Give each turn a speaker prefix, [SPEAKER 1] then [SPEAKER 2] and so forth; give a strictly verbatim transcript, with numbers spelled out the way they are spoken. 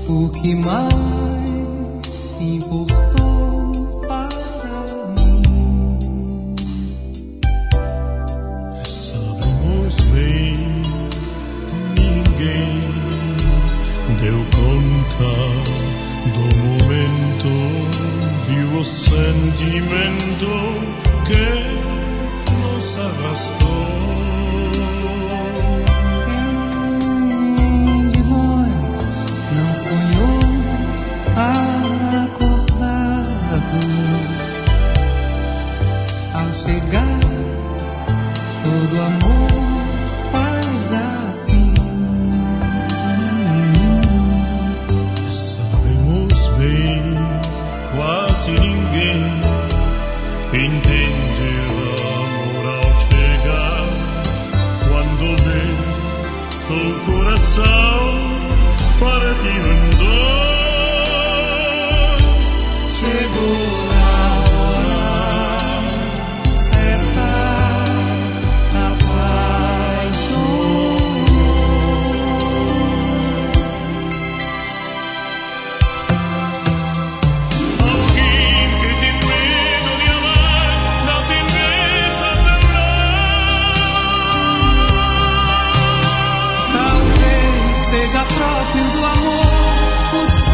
[SPEAKER 1] O que mais importou para mim?
[SPEAKER 2] Sabemos bem, ninguém deu conta do momento, viu o sentimento que nos arrastou.
[SPEAKER 1] Sonhou acordado, ao chegar todo amor faz assim.
[SPEAKER 2] Sabemos bem, quase ninguém entende o amor ao chegar, quando vê o coração partido em dois.
[SPEAKER 1] Chegou a hora certa, apaixonou.
[SPEAKER 2] Alguém que tem medo de amar não tem deixa de amar.
[SPEAKER 1] Talvez seja próprio do amor o